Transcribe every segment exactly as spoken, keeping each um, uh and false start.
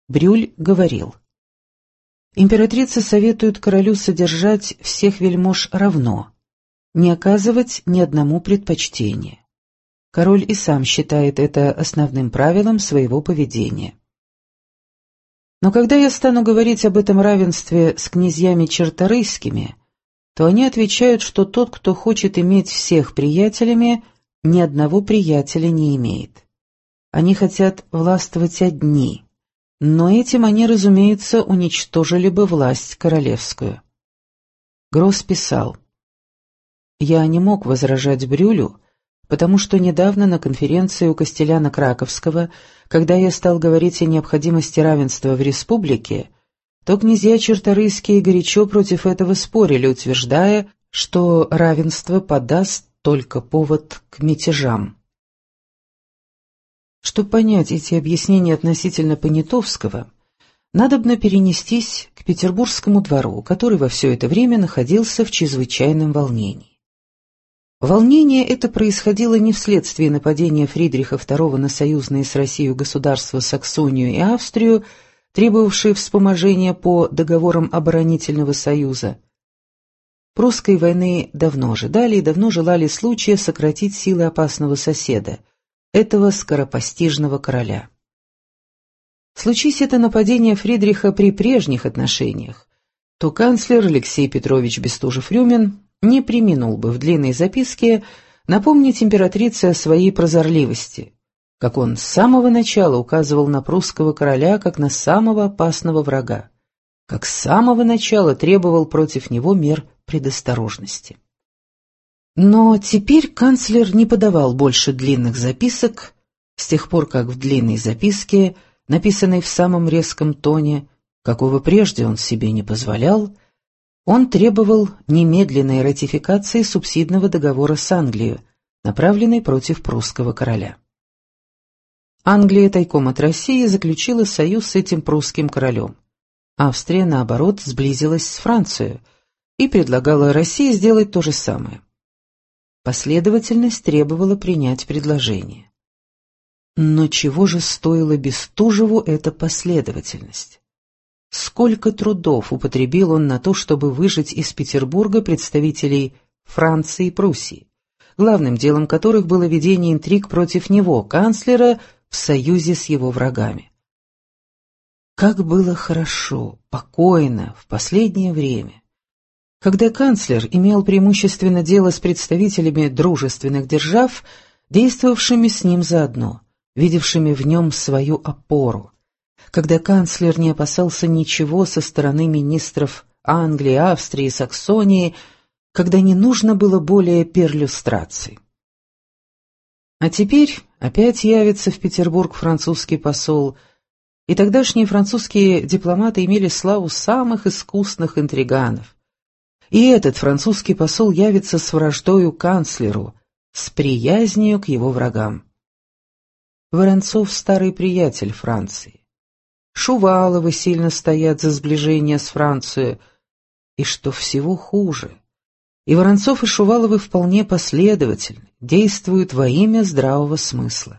Брюль говорил: «Императрица советует королю содержать всех вельмож равно, не оказывать ни одному предпочтения. Король и сам считает это основным правилом своего поведения. Но когда я стану говорить об этом равенстве с князьями черторийскими, то они отвечают, что тот, кто хочет иметь всех приятелями, ни одного приятеля не имеет. Они хотят властвовать одни, но этим они, разумеется, уничтожили бы власть королевскую». Гросс писал: «Я не мог возражать Брюлю, потому что недавно на конференции у Костеляна Краковского, когда я стал говорить о необходимости равенства в республике, то князья черторийские горячо против этого спорили, утверждая, что равенство подаст только повод к мятежам». Чтобы понять эти объяснения относительно Понятовского, надобно перенестись к Петербургскому двору, который во все это время находился в чрезвычайном волнении. Волнение это происходило не вследствие нападения Фридриха второго на союзные с Россией государства Саксонию и Австрию, требовавшие вспоможения по договорам оборонительного союза. Прусской войны давно ожидали и давно желали случая сократить силы опасного соседа, этого скоропостижного короля. Случись это нападение Фридриха при прежних отношениях, то канцлер Алексей Петрович Бестужев-Рюмин не преминул бы в длинной записке напомнить императрице о своей прозорливости, как он с самого начала указывал на прусского короля как на самого опасного врага, как с самого начала требовал против него мер предосторожности. Но теперь канцлер не подавал больше длинных записок, с тех пор как в длинной записке, написанной в самом резком тоне, какого прежде он себе не позволял, он требовал немедленной ратификации субсидного договора с Англией, направленной против прусского короля. Англия тайком от России заключила союз с этим прусским королем. Австрия, наоборот, сблизилась с Францией и предлагала России сделать то же самое. Последовательность требовала принять предложение. Но чего же стоила Бестужеву эта последовательность? Сколько трудов употребил он на то, чтобы выжать из Петербурга представителей Франции и Пруссии, главным делом которых было ведение интриг против него, канцлера, в союзе с его врагами. Как было хорошо, покойно в последнее время, когда канцлер имел преимущественно дело с представителями дружественных держав, действовавшими с ним заодно, видевшими в нем свою опору, когда канцлер не опасался ничего со стороны министров Англии, Австрии, Саксонии, когда не нужно было более перлюстраций. А теперь опять явится в Петербург французский посол, и тогдашние французские дипломаты имели славу самых искусных интриганов. И этот французский посол явится с враждою канцлеру, с приязнью к его врагам. Воронцов — старый приятель Франции. Шуваловы сильно стоят за сближение с Францией, и что всего хуже, и Воронцов и Шуваловы вполне последовательны, действуют во имя здравого смысла.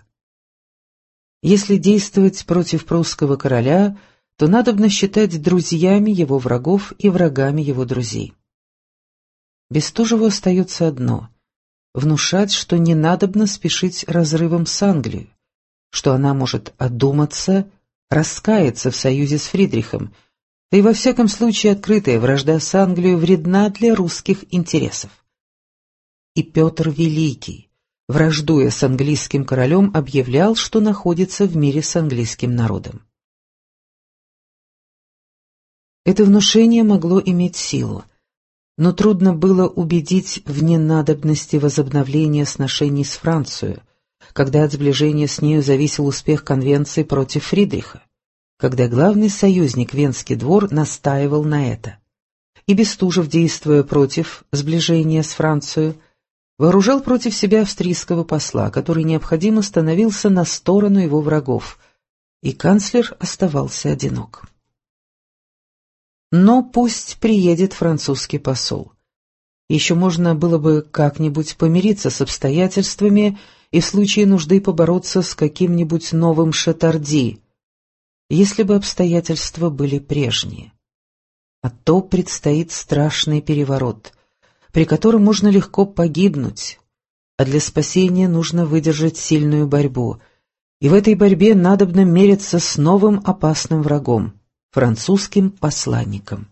Если действовать против прусского короля, то надобно считать друзьями его врагов и врагами его друзей. Бестужеву остается одно — внушать, что не надобно спешить разрывом с Англией, что она может одуматься, раскаяться в союзе с Фридрихом, да и во всяком случае открытая вражда с Англией вредна для русских интересов. И Петр Великий, враждуя с английским королем, объявлял, что находится в мире с английским народом. Это внушение могло иметь силу, но трудно было убедить в ненадобности возобновления сношений с Францией, когда от сближения с нею зависел успех конвенции против Фридриха, когда главный союзник Венский двор настаивал на это. И Бестужев, действуя против сближения с Францией, вооружал против себя австрийского посла, который необходимо становился на сторону его врагов, и канцлер оставался одинок. Но пусть приедет французский посол. Еще можно было бы как-нибудь помириться с обстоятельствами и в случае нужды побороться с каким-нибудь новым Шатарди. если бы обстоятельства были прежние. А то предстоит страшный переворот, при котором можно легко погибнуть, а для спасения нужно выдержать сильную борьбу, и в этой борьбе надобно мериться с новым опасным врагом — французским посланником.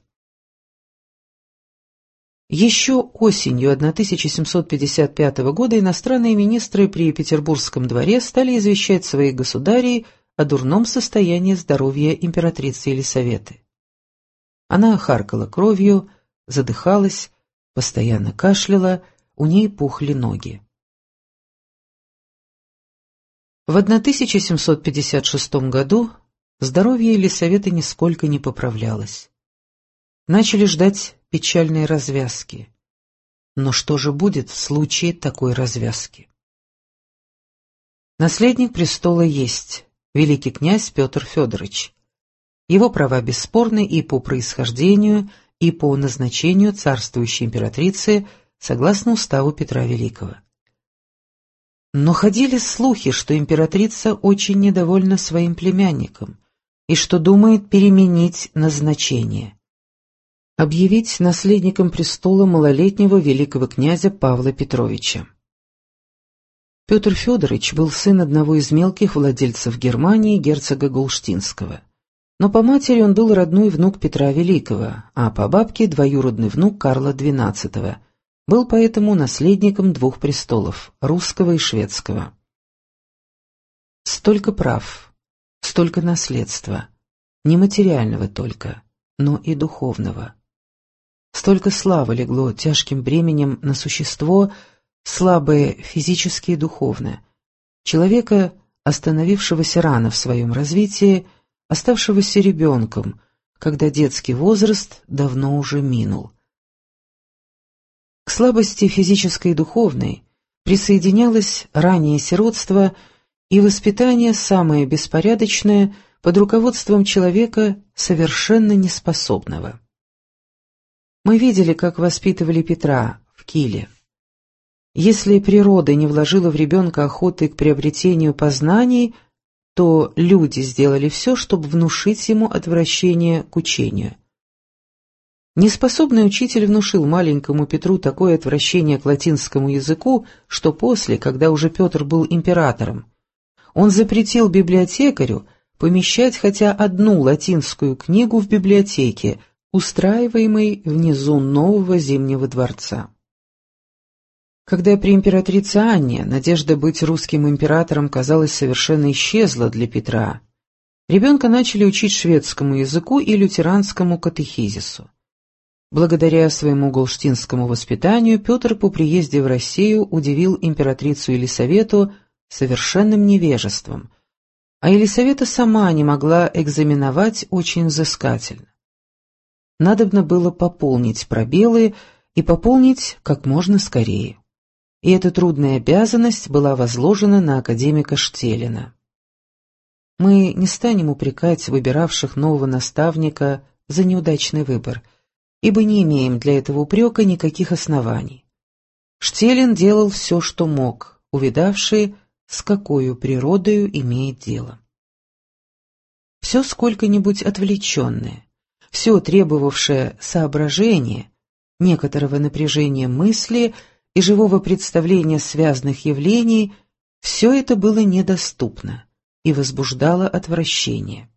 Еще осенью тысяча семьсот пятьдесят пятого года иностранные министры при Петербургском дворе стали извещать своих государей о дурном состоянии здоровья императрицы Елисаветы. Она харкала кровью, задыхалась, постоянно кашляла, у ней пухли ноги. В тысяча семьсот пятьдесят шестом году здоровье Елисаветы нисколько не поправлялось. Начали ждать печальной развязки. Но что же будет в случае такой развязки? Наследник престола есть великий князь Петр Федорович. Его права бесспорны и по происхождению, и по назначению царствующей императрицы согласно уставу Петра Великого. Но ходили слухи, что императрица очень недовольна своим племянником и что думает переменить назначение. Объявить наследником престола малолетнего великого князя Павла Петровича. Петр Федорович был сын одного из мелких владельцев Германии, герцога Голштинского. Но по матери он был родной внук Петра Великого, а по бабке двоюродный внук Карла двенадцатого, был поэтому наследником двух престолов – русского и шведского. Столько прав, столько наследства, не материального только, но и духовного. Столько славы легло тяжким бременем на существо, слабое физически и духовно, человека, остановившегося рано в своем развитии, оставшегося ребенком, когда детский возраст давно уже минул. К слабости физической и духовной присоединялось раннее сиротство и воспитание самое беспорядочное под руководством человека совершенно неспособного. Мы видели, как воспитывали Петра в Киле. Если природа не вложила в ребенка охоты к приобретению познаний, то люди сделали все, чтобы внушить ему отвращение к учению. Неспособный учитель внушил маленькому Петру такое отвращение к латинскому языку, что после, когда уже Петр был императором, он запретил библиотекарю помещать хотя одну латинскую книгу в библиотеке, устраиваемой внизу нового Зимнего дворца. Когда при императрице Анне надежда быть русским императором, казалось, совершенно исчезла для Петра, ребенка начали учить шведскому языку и лютеранскому катехизису. Благодаря своему голштинскому воспитанию Петр по приезде в Россию удивил императрицу Елисавету совершенным невежеством, а Елисавета сама не могла экзаменовать очень взыскательно. Надобно было пополнить пробелы и пополнить как можно скорее. И эта трудная обязанность была возложена на академика Штеллина. Мы не станем упрекать выбиравших нового наставника за неудачный выбор, ибо не имеем для этого упрека никаких оснований. Штеллин делал все, что мог, увидавший, с какою природою имеет дело. Все сколько-нибудь отвлеченное, все требовавшее соображения, некоторого напряжения мысли и живого представления связанных явлений, все это было недоступно и возбуждало отвращение.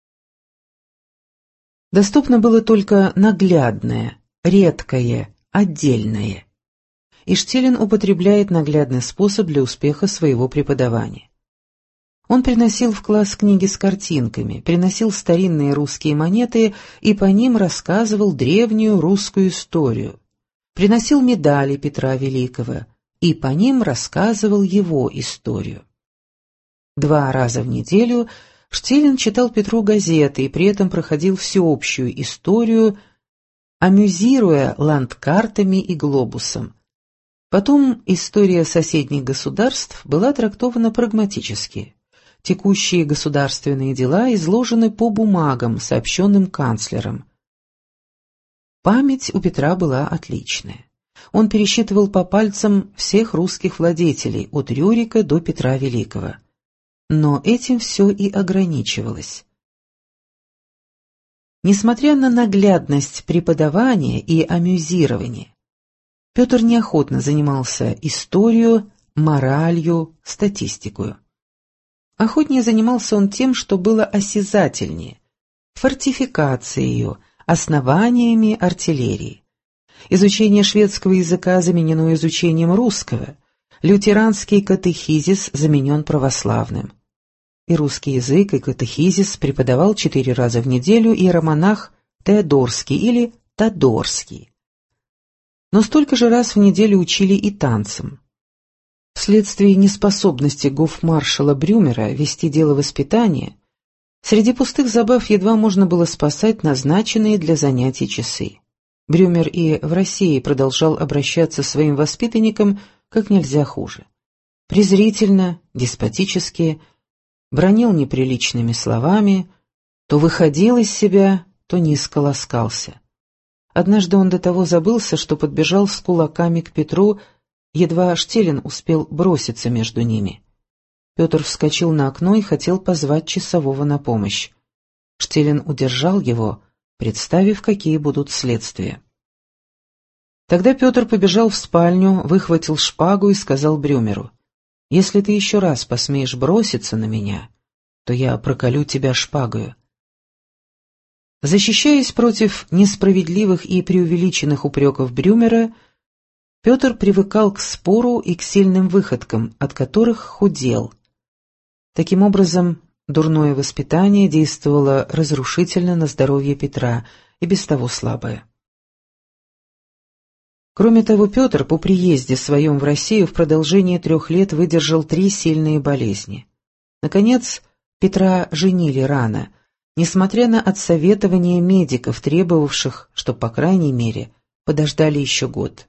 Доступно было только наглядное, редкое, отдельное. И Штеллин употребляет наглядный способ для успеха своего преподавания. Он приносил в класс книги с картинками, приносил старинные русские монеты и по ним рассказывал древнюю русскую историю, приносил медали Петра Великого и по ним рассказывал его историю. Два раза в неделю Штеллин читал Петру газеты и при этом проходил всеобщую историю, амюзируя ландкартами и глобусом. Потом история соседних государств была трактована прагматически. Текущие государственные дела изложены по бумагам, сообщенным канцлером. Память у Петра была отличная. Он пересчитывал по пальцам всех русских владетелей, от Рюрика до Петра Великого. Но этим все и ограничивалось. Несмотря на наглядность преподавания и амюзирования, Петр неохотно занимался историей, моралью, статистикой. Охотнее занимался он тем, что было осязательнее, фортификацией, основаниями артиллерии. Изучение шведского языка заменено изучением русского, лютеранский катехизис заменен православным. И русский язык, и катехизис преподавал четыре раза в неделю иеромонах Теодорский или Тодорский. Но столько же раз в неделю учили и танцам. Вследствие неспособности гофмаршала Брюмера вести дело воспитания, среди пустых забав едва можно было спасать назначенные для занятий часы. Брюмер и в России продолжал обращаться с своим воспитанником как нельзя хуже. Презрительно, деспотически, бранил неприличными словами, то выходил из себя, то низко ласкался. Однажды он до того забылся, что подбежал с кулаками к Петру, едва Штелин успел броситься между ними. Петр вскочил на окно и хотел позвать часового на помощь. Штелин удержал его, представив, какие будут следствия. Тогда Петр побежал в спальню, выхватил шпагу и сказал Брюмеру: «Если ты еще раз посмеешь броситься на меня, то я проколю тебя шпагою». Защищаясь против несправедливых и преувеличенных упреков Брюмера, Петр привыкал к спору и к сильным выходкам, от которых худел. Таким образом, дурное воспитание действовало разрушительно на здоровье Петра, и без того слабое. Кроме того, Петр по приезде своем в Россию в продолжении трех лет выдержал три сильные болезни. Наконец, Петра женили рано, несмотря на отсоветование медиков, требовавших, что, по крайней мере, подождали еще год.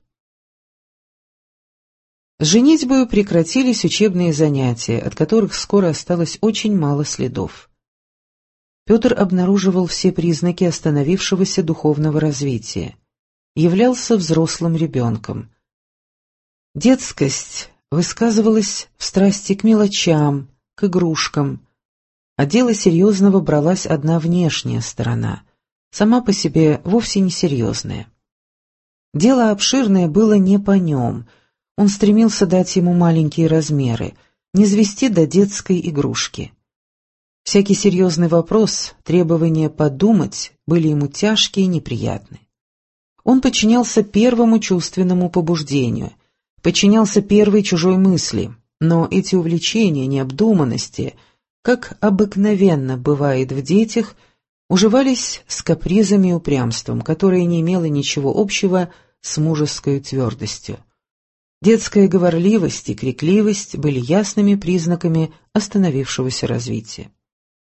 С женитьбою прекратились учебные занятия, от которых скоро осталось очень мало следов. Петр обнаруживал все признаки остановившегося духовного развития. Являлся взрослым ребенком. Детскость высказывалась в страсти к мелочам, к игрушкам, а дело серьезного бралась одна внешняя сторона, сама по себе вовсе не серьезная. Дело обширное было не по нем, он стремился дать ему маленькие размеры, не низвести до детской игрушки. Всякий серьезный вопрос, требования подумать были ему тяжкие и неприятны. Он подчинялся первому чувственному побуждению, подчинялся первой чужой мысли, но эти увлечения, необдуманности, как обыкновенно бывает в детях, уживались с капризами и упрямством, которое не имело ничего общего с мужеской твердостью. Детская говорливость и крикливость были ясными признаками остановившегося развития.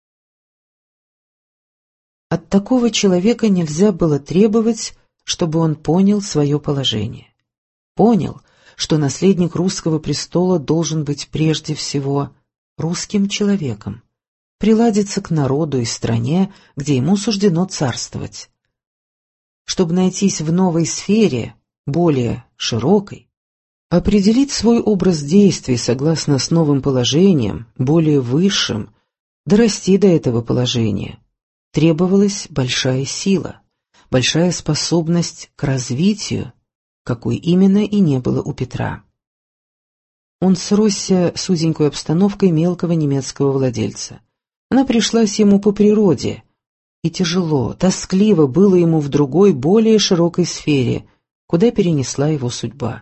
От такого человека нельзя было требовать, чтобы он понял свое положение. Понял, что наследник русского престола должен быть прежде всего русским человеком, приладиться к народу и стране, где ему суждено царствовать. Чтобы найтись в новой сфере, более широкой, определить свой образ действий согласно с новым положением, более высшим, дорасти до этого положения, требовалась большая сила, большая способность к развитию, какой именно и не было у Петра. Он сросся с узенькой обстановкой мелкого немецкого владельца. Она пришлась ему по природе, и тяжело, тоскливо было ему в другой, более широкой сфере, куда перенесла его судьба.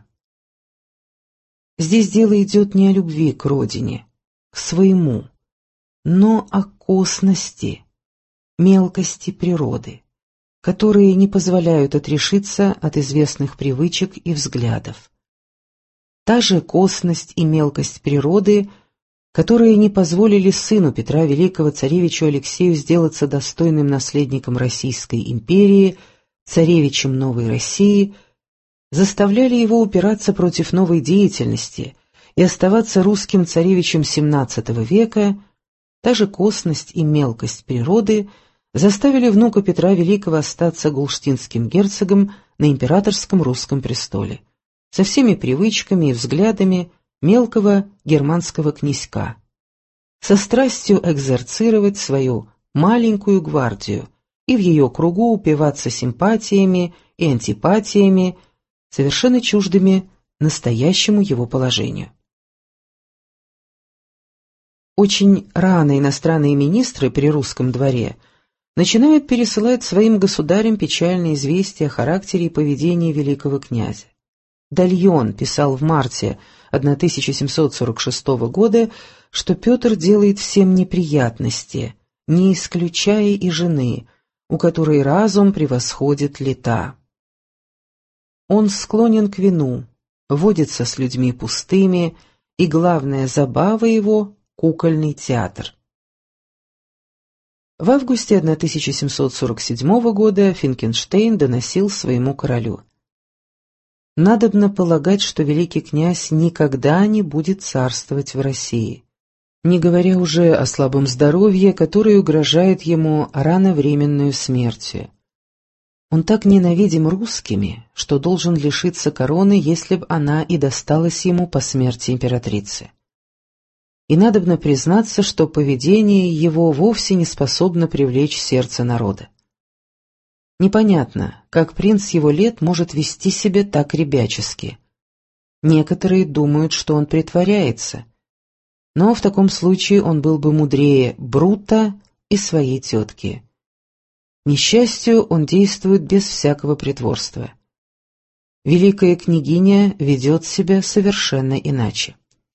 Здесь дело идет не о любви к родине, к своему, но о косности, мелкости природы, которые не позволяют отрешиться от известных привычек и взглядов. Та же косность и мелкость природы, которые не позволили сыну Петра Великого, царевичу Алексею, сделаться достойным наследником Российской империи, царевичем Новой России, заставляли его упираться против новой деятельности и оставаться русским царевичем семнадцатого века. Та же косность и мелкость природы заставили внука Петра Великого остаться галштинским герцогом на императорском русском престоле, со всеми привычками и взглядами мелкого германского князька, со страстью экзерцировать свою маленькую гвардию, и в ее кругу упиваться симпатиями и антипатиями, совершенно чуждыми настоящему его положению. Очень рано иностранные министры при русском дворе начинают пересылать своим государям печальные известия о характере и поведении великого князя. Дальон писал в марте тысяча семьсот сорок шестого года, что Петр делает всем неприятности, не исключая и жены, у которой разум превосходит лета. Он склонен к вину, водится с людьми пустыми, и главная забава его — кукольный театр. В августе тысяча семьсот сорок седьмого года Финкенштейн доносил своему королю: «Надобно полагать, что великий князь никогда не будет царствовать в России, не говоря уже о слабом здоровье, которое угрожает ему рановременную смертью. Он так ненавидим русскими, что должен лишиться короны, если б она и досталась ему по смерти императрицы. И надобно признаться, что поведение его вовсе не способно привлечь сердце народа. Непонятно, как принц его лет может вести себя так ребячески. Некоторые думают, что он притворяется, но в таком случае он был бы мудрее Брута и своей тетки. К несчастью, он действует без всякого притворства. Великая княгиня ведет себя совершенно иначе».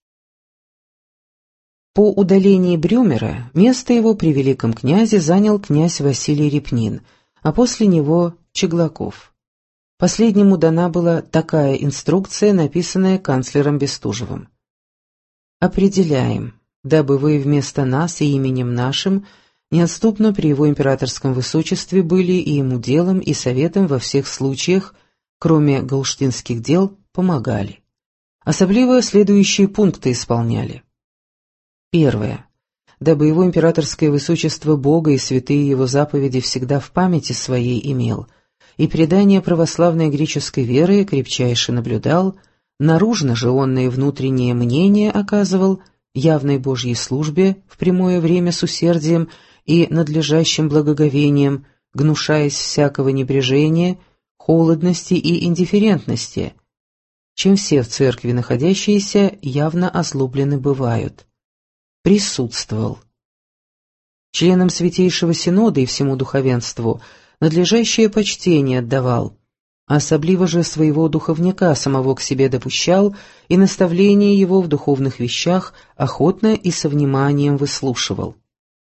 По удалении Брюмера место его при великом князе занял князь Василий Репнин, а после него Чеглаков. Последнему дана была такая инструкция, написанная канцлером Бестужевым: «Определяем, дабы вы вместо нас и именем нашим неотступно при его императорском высочестве были и ему делом, и советом во всех случаях, кроме галштинских дел, помогали. Особливо следующие пункты исполняли. Первое. Дабы его императорское высочество Бога и святые его заповеди всегда в памяти своей имел, и предание православной греческой веры крепчайше наблюдал, наружно же онное внутреннее мнение оказывал явной Божьей службе в прямое время с усердием и надлежащим благоговением, гнушаясь всякого небрежения, холодности и индифферентности, чем все в церкви находящиеся явно озлоблены бывают. Присутствовал. Членам Святейшего Синода и всему духовенству надлежащее почтение отдавал, особливо же своего духовника самого к себе допущал и наставления его в духовных вещах охотно и со вниманием выслушивал.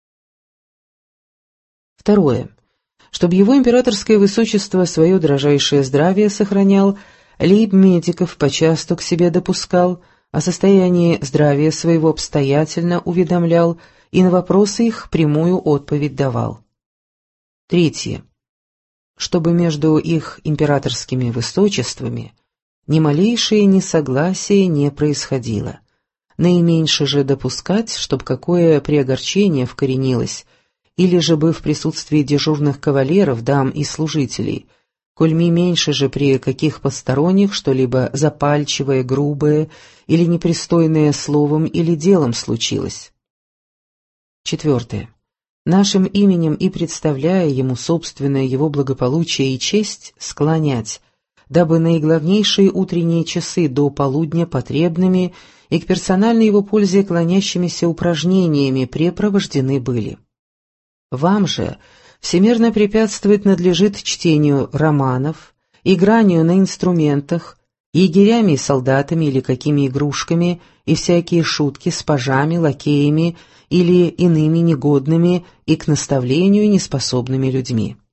Второе. Чтобы его императорское высочество свое дрожайшее здравие сохранял, лейб-медиков почасту к себе допускал, о состоянии здравия своего обстоятельно уведомлял и на вопросы их прямую отповедь давал. Третье. Чтобы между их императорскими высочествами ни малейшее несогласие не происходило. Наименьше же допускать, чтоб какое приогорчение вкоренилось, или же бы в присутствии дежурных кавалеров, дам и служителей, коль ми меньше же при каких посторонних что-либо запальчивое, грубое или непристойное словом или делом случилось. Четвертое. Нашим именем и представляя ему собственное его благополучие и честь склонять, дабы наиглавнейшие утренние часы до полудня потребными и к персональной его пользе клонящимися упражнениями препровождены были. Вам же всемирно препятствовать надлежит чтению романов, игранию на инструментах, егерями и солдатами или какими игрушками и всякие шутки с пажами, лакеями или иными негодными и к наставлению неспособными людьми.